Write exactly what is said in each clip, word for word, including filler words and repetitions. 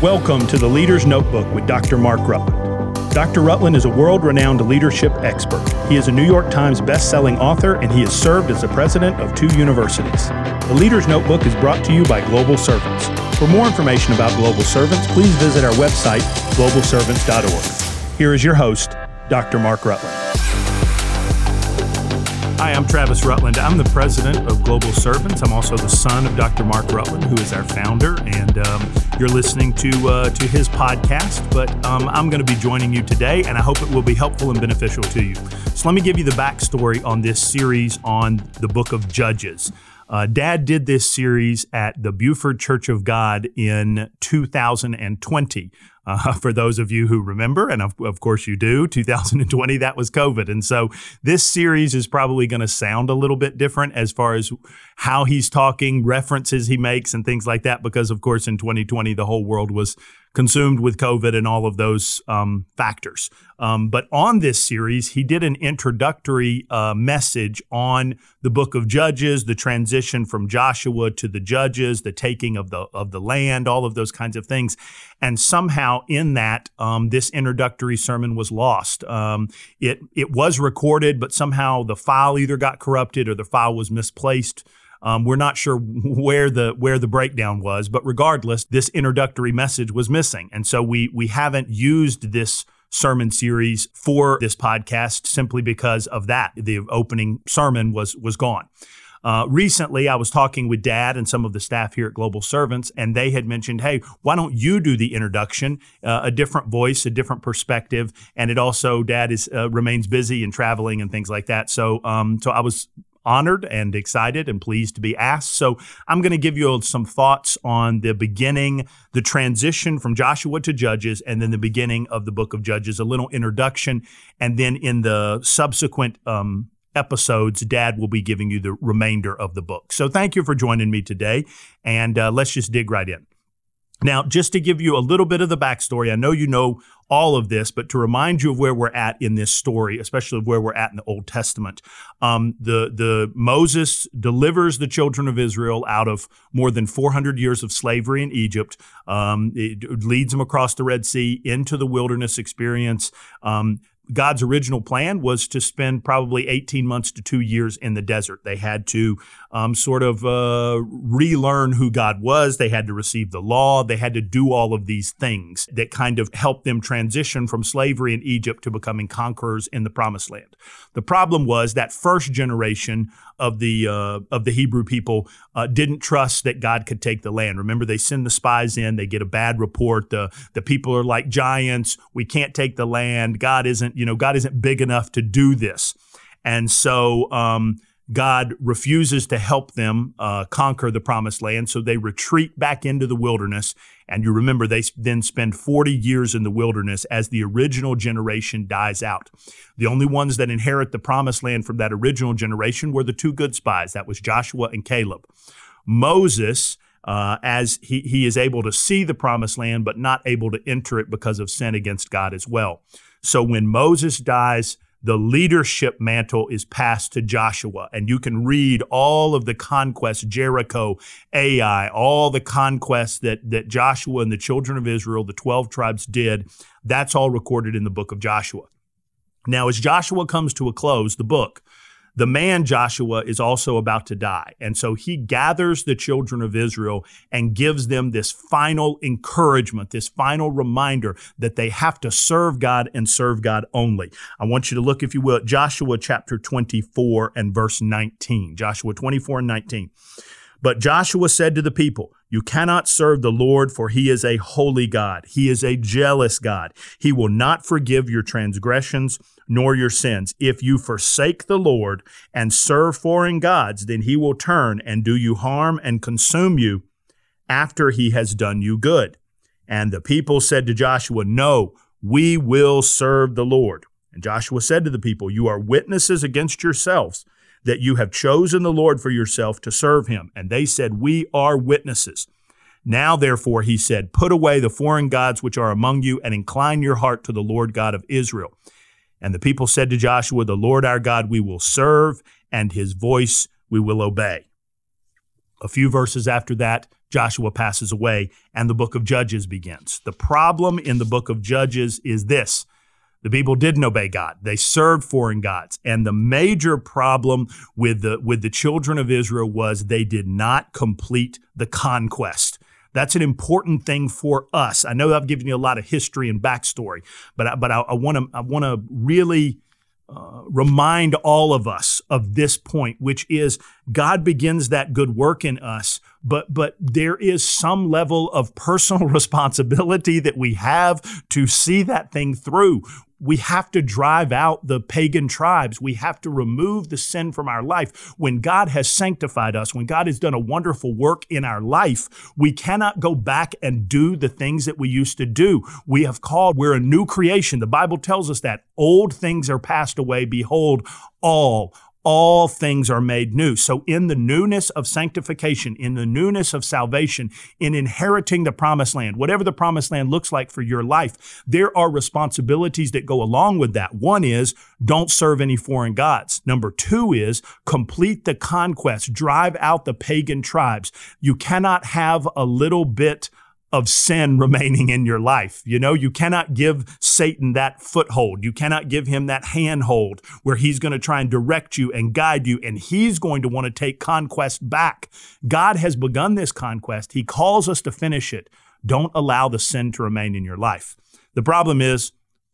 Welcome to the Leader's Notebook with Doctor Mark Rutland. Doctor Rutland is a world-renowned leadership expert. He is a New York Times best-selling author, and he has served as the president of two universities. The Leader's Notebook is brought to you by Global Servants. For more information about Global Servants, please visit our website, global servants dot org. Here is your host, Doctor Mark Rutland. Hi, I'm Travis Rutland. I'm the president of Global Servants. I'm also the son of Doctor Mark Rutland, who is our founder, and um, you're listening to uh, to his podcast. But um, I'm going to be joining you today, and I hope it will be helpful and beneficial to you. So let me give you the backstory on this series on the book of Judges. Uh, Dad did this series at the Buford Church of God in two thousand twenty. Uh, for those of you who remember, and of, of course you do, two thousand twenty, that was COVID. And so this series is probably going to sound a little bit different as far as how he's talking, references he makes, and things like that, because of course in twenty twenty, the whole world was consumed with COVID and all of those um, factors. Um, but on this series, he did an introductory uh, message on the book of Judges, the transition from Joshua to the Judges, the taking of the of the land, all of those kinds of things. And somehow in that, um, this introductory sermon was lost. Um, it it was recorded, but somehow the file either got corrupted or the file was misplaced. Um, we're not sure where the where the breakdown was, but regardless, this introductory message was missing. And so we we haven't used this sermon series for this podcast simply because of that. The opening sermon was was gone. Uh, recently, I was talking with Dad and some of the staff here at Global Servants, and they had mentioned, hey, why don't you do the introduction, uh, a different voice, a different perspective, and it also, Dad is uh, remains busy and traveling and things like that. So, um, so I was honored and excited and pleased to be asked. So I'm going to give you some thoughts on the beginning, the transition from Joshua to Judges, and then the beginning of the book of Judges, a little introduction. And then in the subsequent um, episodes, Dad will be giving you the remainder of the book. So thank you for joining me today. And uh, let's just dig right in. Now, just to give you a little bit of the backstory, I know you know all of this, but to remind you of where we're at in this story, especially where we're at in the Old Testament, um, the the Moses delivers the children of Israel out of more than four hundred years of slavery in Egypt. Um, it leads them across the Red Sea into the wilderness experience. Um, God's original plan was to spend probably eighteen months to two years in the desert. They had to um, sort of uh, relearn who God was. They had to receive the law. They had to do all of these things that kind of helped them transition from slavery in Egypt to becoming conquerors in the Promised Land. The problem was that first generation of the uh, of the Hebrew people uh, didn't trust that God could take the land. Remember, they send the spies in. They get a bad report. The the people are like giants. We can't take the land. God isn't, you know, God isn't big enough to do this. And so um, God refuses to help them uh, conquer the Promised Land. So they retreat back into the wilderness. And you remember, they then spend forty years in the wilderness as the original generation dies out. The only ones that inherit the Promised Land from that original generation were the two good spies. That was Joshua and Caleb. Moses, uh, as he, he is able to see the Promised Land, but not able to enter it because of sin against God as well. So when Moses dies, the leadership mantle is passed to Joshua, and you can read all of the conquests, Jericho, Ai, all the conquests that, that Joshua and the children of Israel, the twelve tribes did. That's all recorded in the book of Joshua. Now, as Joshua comes to a close, the book, the man Joshua is also about to die. And so he gathers the children of Israel and gives them this final encouragement, this final reminder that they have to serve God and serve God only. I want you to look, if you will, at Joshua chapter twenty-four and verse nineteen. Joshua twenty-four and nineteen. But Joshua said to the people, "You cannot serve the Lord, for he is a holy God. He is a jealous God. He will not forgive your transgressions nor your sins. If you forsake the Lord and serve foreign gods, then he will turn and do you harm and consume you after he has done you good." And the people said to Joshua, "No, we will serve the Lord." And Joshua said to the people, "You are witnesses against yourselves that you have chosen the Lord for yourself to serve him." And they said, "We are witnesses." Now, therefore, he said, "Put away the foreign gods which are among you and incline your heart to the Lord God of Israel." And the people said to Joshua, "The Lord our God we will serve, and his voice we will obey." A few verses after that, Joshua passes away and the book of Judges begins. The problem in the book of Judges is this. The people didn't obey God. They served foreign gods. And the major problem with the, with the children of Israel was they did not complete the conquest. That's an important thing for us. I know I've given you a lot of history and backstory, but I, but I, I want to I want to really uh, remind all of us of this point, which is God begins that good work in us, but but there is some level of personal responsibility that we have to see that thing through. We have to drive out the pagan tribes. We have to remove the sin from our life. When God has sanctified us, when God has done a wonderful work in our life, we cannot go back and do the things that we used to do. We have called, we're a new creation. The Bible tells us that old things are passed away. Behold, all All things are made new. So in the newness of sanctification, in the newness of salvation, in inheriting the promised land, whatever the promised land looks like for your life, there are responsibilities that go along with that. One is don't serve any foreign gods. Number two is complete the conquest, drive out the pagan tribes. You cannot have a little bit of sin remaining in your life. You know, you cannot give Satan that foothold. You cannot give him that handhold where he's going to try and direct you and guide you, and he's going to want to take conquest back. God has begun this conquest. He calls us to finish it. Don't allow the sin to remain in your life. The problem is,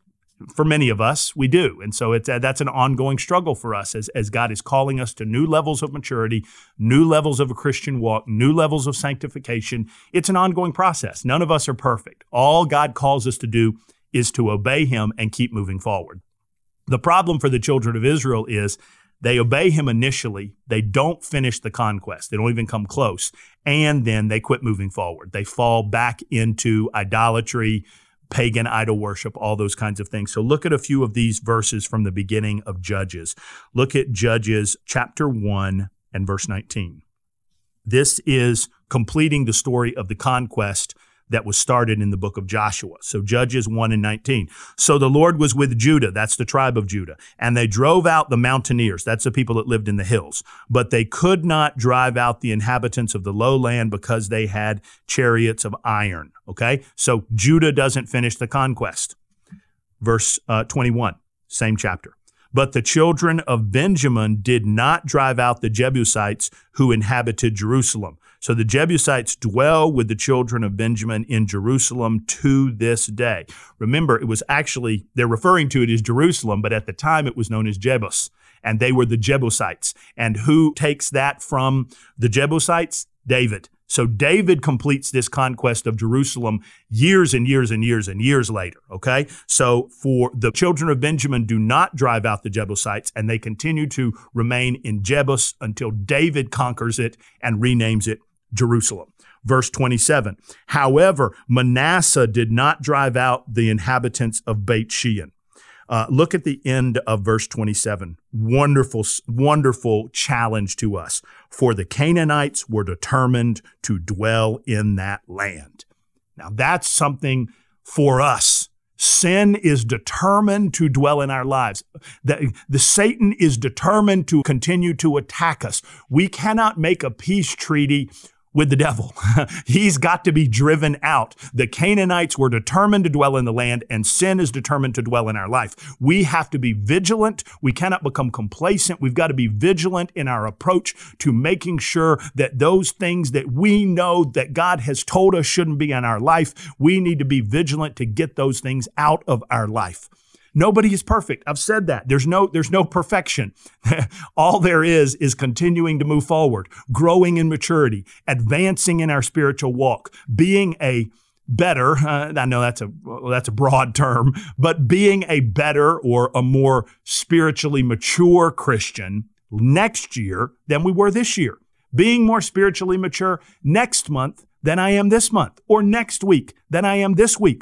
for many of us, we do. And so it's, uh, that's an ongoing struggle for us as, as God is calling us to new levels of maturity, new levels of a Christian walk, new levels of sanctification. It's an ongoing process. None of us are perfect. All God calls us to do is to obey him and keep moving forward. The problem for the children of Israel is they obey him initially. They don't finish the conquest. They don't even come close. And then they quit moving forward. They fall back into idolatry, pagan idol worship, all those kinds of things. So look at a few of these verses from the beginning of Judges. Look at Judges chapter one and verse nineteen. This is completing the story of the conquest that was started in the book of Joshua. So Judges one and nineteen. So the Lord was with Judah, that's the tribe of Judah, and they drove out the mountaineers, that's the people that lived in the hills, but they could not drive out the inhabitants of the lowland because they had chariots of iron. Okay, so Judah doesn't finish the conquest. Verse uh, twenty-one, same chapter. But the children of Benjamin did not drive out the Jebusites who inhabited Jerusalem. So the Jebusites dwell with the children of Benjamin in Jerusalem to this day. Remember, it was actually, they're referring to it as Jerusalem, but at the time it was known as Jebus, and they were the Jebusites. And who takes that from the Jebusites? David. So David completes this conquest of Jerusalem years and years and years and years later, okay? So for the children of Benjamin do not drive out the Jebusites, and they continue to remain in Jebus until David conquers it and renames it Jerusalem. Verse twenty-seven, however, Manasseh did not drive out the inhabitants of Beit Shean. Uh, look at the end of verse twenty-seven. Wonderful, wonderful challenge to us. For the Canaanites were determined to dwell in that land. Now that's something for us. Sin is determined to dwell in our lives. The, the Satan is determined to continue to attack us. We cannot make a peace treaty with the devil. He's got to be driven out. The Canaanites were determined to dwell in the land, and sin is determined to dwell in our life. We have to be vigilant. We cannot become complacent. We've got to be vigilant in our approach to making sure that those things that we know that God has told us shouldn't be in our life, we need to be vigilant to get those things out of our life. Nobody is perfect. I've said that. There's no, there's no perfection. All there is is continuing to move forward, growing in maturity, advancing in our spiritual walk, being a better, uh, I know that's a, well, that's a broad term, but being a better or a more spiritually mature Christian next year than we were this year. Being more spiritually mature next month than I am this month, or next week than I am this week.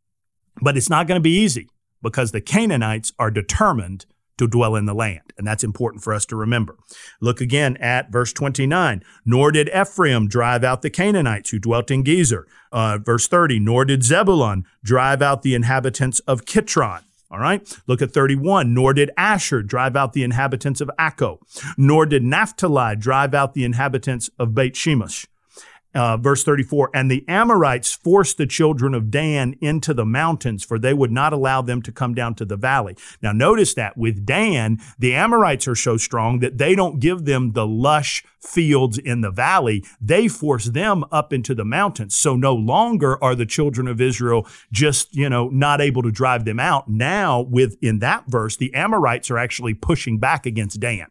But it's not going to be easy, because the Canaanites are determined to dwell in the land. And that's important for us to remember. Look again at verse twenty-nine. Nor did Ephraim drive out the Canaanites who dwelt in Gezer. Uh, verse thirty, nor did Zebulun drive out the inhabitants of Kitron. All right. Look at thirty-one. Nor did Asher drive out the inhabitants of Akko, nor did Naphtali drive out the inhabitants of Beit Shemesh. Uh, verse thirty-four, and the Amorites forced the children of Dan into the mountains, for they would not allow them to come down to the valley. Now notice that with Dan, the Amorites are so strong that they don't give them the lush fields in the valley. They force them up into the mountains. So no longer are the children of Israel just, you know, not able to drive them out. Now, with in that verse, the Amorites are actually pushing back against Dan.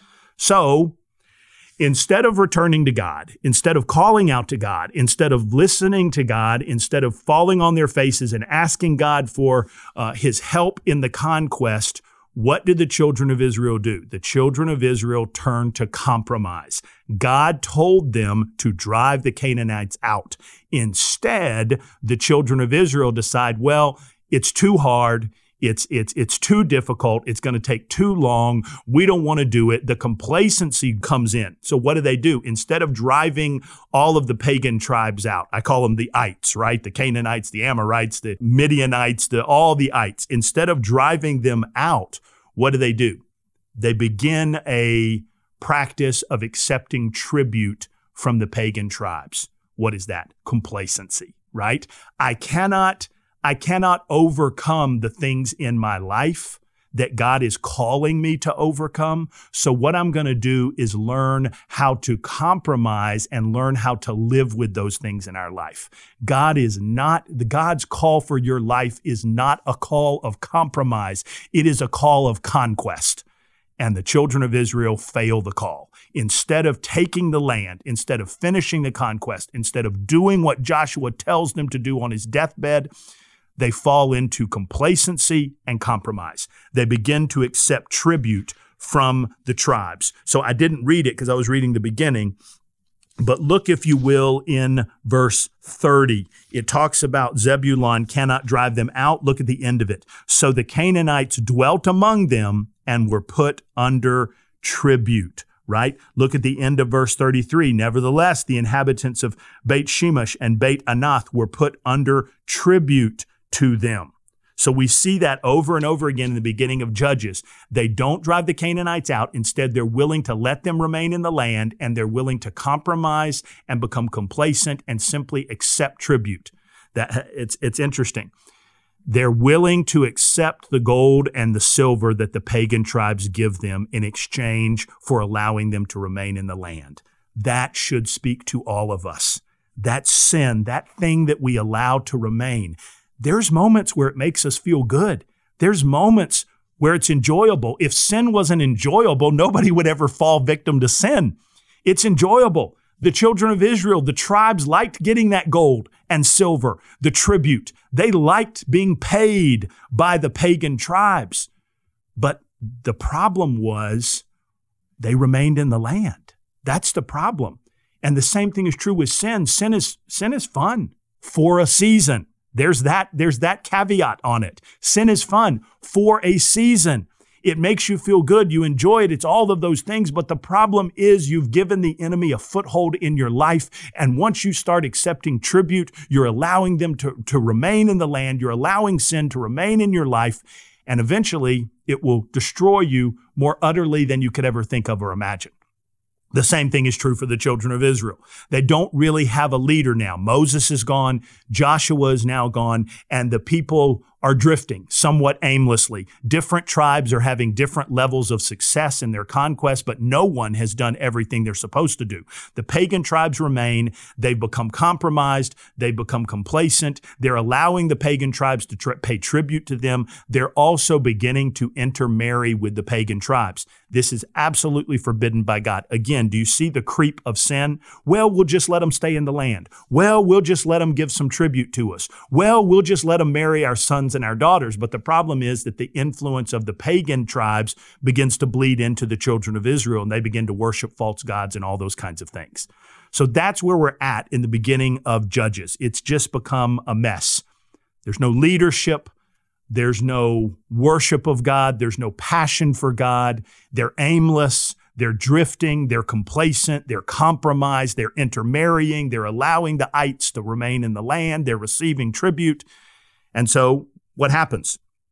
So instead of returning to God, instead of calling out to God, instead of listening to God, instead of falling on their faces and asking God for uh, his help in the conquest, what did the children of Israel do? The children of Israel turned to compromise. God told them to drive the Canaanites out. Instead, the children of Israel decide, well, it's too hard. It's it's it's too difficult. It's going to take too long. We don't want to do it. The complacency comes in. So what do they do? Instead of driving all of the pagan tribes out, I call them the ites, right? The Canaanites, the Amorites, the Midianites, the all the ites. Instead of driving them out, what do they do? They begin a practice of accepting tribute from the pagan tribes. What is that? Complacency, right? I cannot I cannot overcome the things in my life that God is calling me to overcome. So what I'm going to do is learn how to compromise and learn how to live with those things in our life. God is not, the God's call for your life is not a call of compromise. It is a call of conquest. And the children of Israel fail the call. Instead of taking the land, instead of finishing the conquest, instead of doing what Joshua tells them to do on his deathbed, they fall into complacency and compromise. They begin to accept tribute from the tribes. So I didn't read it because I was reading the beginning, but look, if you will, in verse thirty. It talks about Zebulun cannot drive them out. Look at the end of it. So the Canaanites dwelt among them and were put under tribute. Right? Look at the end of verse thirty-three. Nevertheless, the inhabitants of Beit Shemesh and Beit Anath were put under tribute to them. So we see that over and over again in the beginning of Judges. They don't drive the Canaanites out. Instead, they're willing to let them remain in the land, and they're willing to compromise and become complacent and simply accept tribute. That it's it's interesting. They're willing to accept the gold and the silver that the pagan tribes give them in exchange for allowing them to remain in the land. That should speak to all of us. That sin, that thing that we allow to remain. There's moments where it makes us feel good. There's moments where it's enjoyable. If sin wasn't enjoyable, nobody would ever fall victim to sin. It's enjoyable. The children of Israel, the tribes liked getting that gold and silver, the tribute. They liked being paid by the pagan tribes. But the problem was they remained in the land. That's the problem. And the same thing is true with sin. Sin is, sin is fun for a season. There's that, there's that caveat on it. Sin is fun for a season. It makes you feel good. You enjoy it. It's all of those things. But the problem is you've given the enemy a foothold in your life. And once you start accepting tribute, you're allowing them to, to remain in the land. You're allowing sin to remain in your life. And eventually it will destroy you more utterly than you could ever think of or imagine. The same thing is true for the children of Israel. They don't really have a leader now. Moses is gone. Joshua is now gone. And the people are drifting somewhat aimlessly. Different tribes are having different levels of success in their conquest, but no one has done everything they're supposed to do. The pagan tribes remain. They've become compromised. They've become complacent. They're allowing the pagan tribes to tri- pay tribute to them. They're also beginning to intermarry with the pagan tribes. This is absolutely forbidden by God. Again, do you see the creep of sin? Well, we'll just let them stay in the land. Well, we'll just let them give some tribute to us. Well, we'll just let them marry our sons and our daughters. But the problem is that the influence of the pagan tribes begins to bleed into the children of Israel, and they begin to worship false gods and all those kinds of things. So that's where we're at in the beginning of Judges. It's just become a mess. There's no leadership. There's no worship of God. There's no passion for God. They're aimless. They're drifting. They're complacent. They're compromised. They're intermarrying. They're allowing the ites to remain in the land. They're receiving tribute. And so what happens?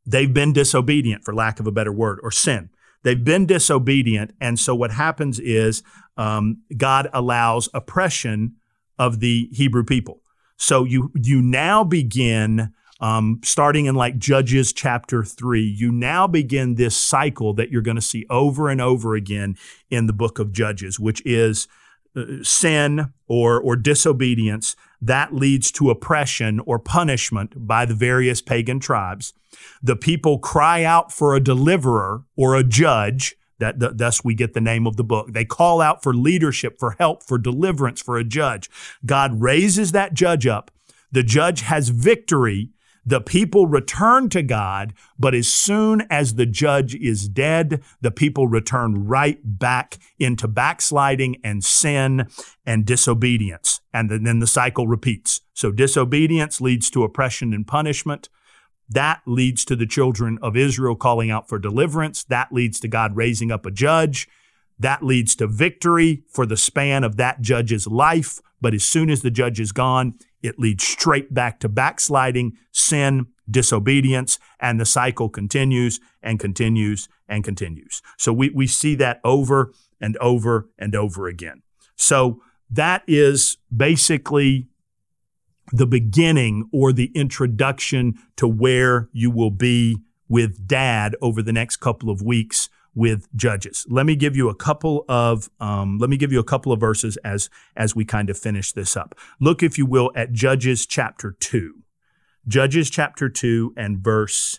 they've been disobedient, for lack of a better word, or sin. They've been disobedient, and so what happens is um, God allows oppression of the Hebrew people. So you you now begin, um, starting in like Judges chapter three, you now begin this cycle that you're going to see over and over again in the book of Judges, which is uh, sin or or disobedience that leads to oppression or punishment by the various pagan tribes. The people cry out for a deliverer or a judge. That, th- thus we get the name of the book. They call out for leadership, for help, for deliverance, for a judge. God raises that judge up. The judge has victory. The people return to God, but as soon as the judge is dead, the people return right back into backsliding and sin and disobedience. And then the cycle repeats. So disobedience leads to oppression and punishment. That leads to the children of Israel calling out for deliverance. That leads to God raising up a judge. That leads to victory for the span of that judge's life. But as soon as the judge is gone, it leads straight back to backsliding, sin, disobedience, and the cycle continues and continues and continues. So we, we see that over and over and over again. So that is basically the beginning or the introduction to where you will be with Dad over the next couple of weeks with Judges. Let me give you a couple of um, let me give you a couple of verses as as we kind of finish this up. Look, if you will, at Judges chapter two. Judges chapter two and verse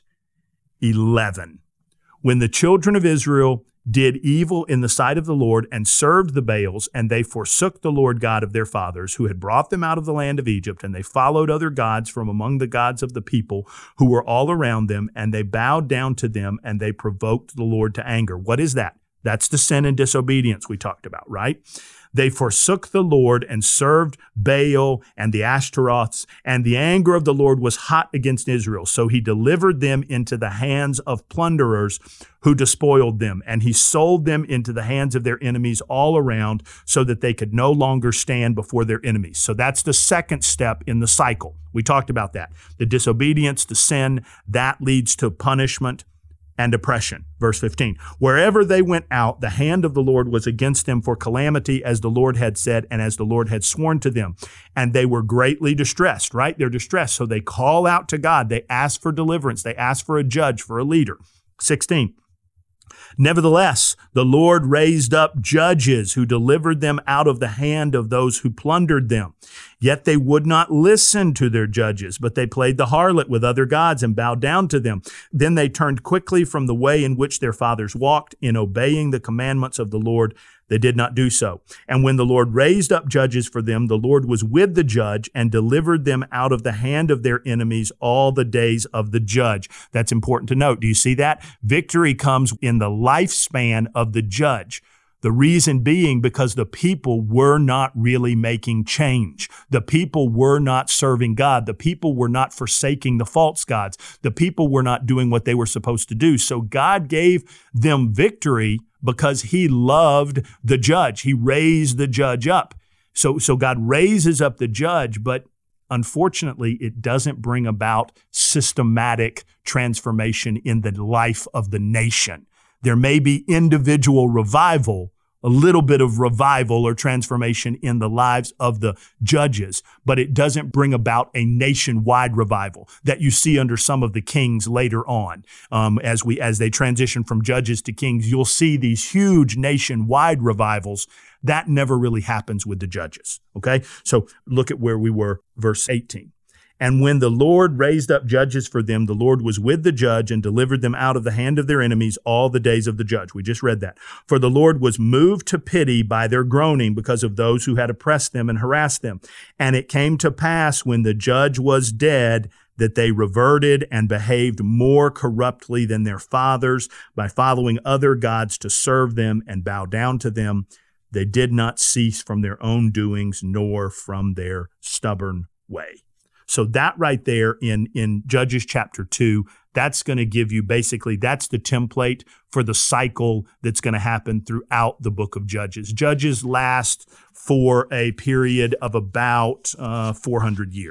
eleven. When the children of Israel did evil in the sight of the Lord and served the Baals, and they forsook the Lord God of their fathers, who had brought them out of the land of Egypt, and they followed other gods from among the gods of the people who were all around them, and they bowed down to them, and they provoked the Lord to anger. What is that? That's the sin and disobedience we talked about, right? They forsook the Lord and served Baal and the Ashtaroths, and the anger of the Lord was hot against Israel. So he delivered them into the hands of plunderers who despoiled them, and he sold them into the hands of their enemies all around so that they could no longer stand before their enemies. So that's the second step in the cycle. We talked about that. The disobedience, the sin, that leads to punishment and oppression. Verse fifteen, wherever they went out, the hand of the Lord was against them for calamity, as the Lord had said, and as the Lord had sworn to them. And they were greatly distressed, right? They're distressed. So they call out to God. They ask for deliverance. They ask for a judge, for a leader. sixteen, nevertheless, the Lord raised up judges who delivered them out of the hand of those who plundered them. Yet they would not listen to their judges, but they played the harlot with other gods and bowed down to them. Then they turned quickly from the way in which their fathers walked in obeying the commandments of the Lord. They did not do so. And when the Lord raised up judges for them, the Lord was with the judge and delivered them out of the hand of their enemies all the days of the judge. That's important to note. Do you see that? Victory comes in the lifespan of the judge. The reason being because the people were not really making change. The people were not serving God. The people were not forsaking the false gods. The people were not doing what they were supposed to do. So God gave them victory because he loved the judge. He raised the judge up. So, so God raises up the judge, but unfortunately, it doesn't bring about systematic transformation in the life of the nation. There may be individual revival, a little bit of revival or transformation in the lives of the judges, but it doesn't bring about a nationwide revival that you see under some of the kings later on. Um, as we as they transition from judges to kings, you'll see these huge nationwide revivals. That never really happens with the judges. Okay, so look at where we were, verse eighteen. And when the Lord raised up judges for them, the Lord was with the judge and delivered them out of the hand of their enemies all the days of the judge. We just read that. For the Lord was moved to pity by their groaning because of those who had oppressed them and harassed them. And it came to pass when the judge was dead that they reverted and behaved more corruptly than their fathers by following other gods to serve them and bow down to them. They did not cease from their own doings nor from their stubborn way. So that right there in, in Judges chapter two, that's going to give you basically, that's the template for the cycle that's going to happen throughout the book of Judges. Judges last for a period of about uh, four hundred years.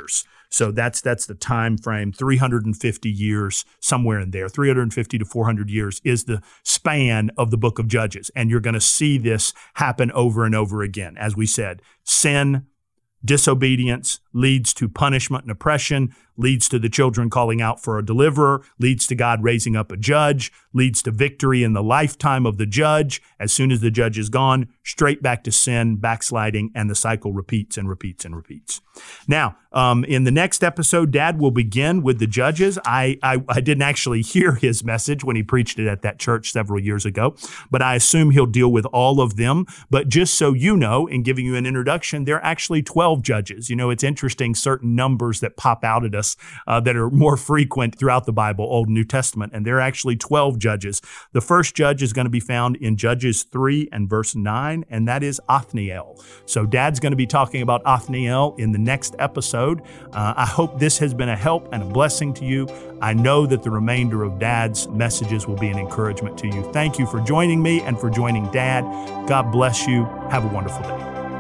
So that's that's the time frame, three hundred fifty years, somewhere in there. three hundred fifty to four hundred years is the span of the book of Judges. And you're going to see this happen over and over again. As we said, sin, disobedience leads to punishment and oppression, leads to the children calling out for a deliverer, leads to God raising up a judge, leads to victory in the lifetime of the judge. As soon as the judge is gone, straight back to sin, backsliding, and the cycle repeats and repeats and repeats. Now, um, in the next episode, Dad will begin with the judges. I, I I didn't actually hear his message when he preached it at that church several years ago, but I assume he'll deal with all of them. But just so you know, in giving you an introduction, there are actually twelve judges. You know, it's interesting, certain numbers that pop out at us uh, that are more frequent throughout the Bible, Old and New Testament, and there are actually twelve judges. The first judge is going to be found in Judges three and verse nine, and that is Othniel. So Dad's going to be talking about Othniel in the next episode. Uh, I hope this has been a help and a blessing to you. I know that the remainder of Dad's messages will be an encouragement to you. Thank you for joining me and for joining Dad. God bless you. Have a wonderful day.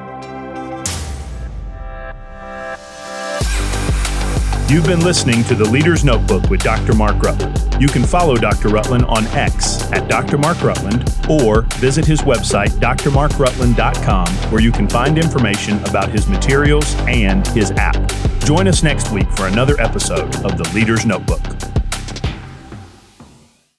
You've been listening to The Leader's Notebook with Doctor Mark Rutland. You can follow Doctor Rutland on X at Doctor Mark Rutland or visit his website, d r mark rutland dot com, where you can find information about his materials and his app. Join us next week for another episode of The Leader's Notebook.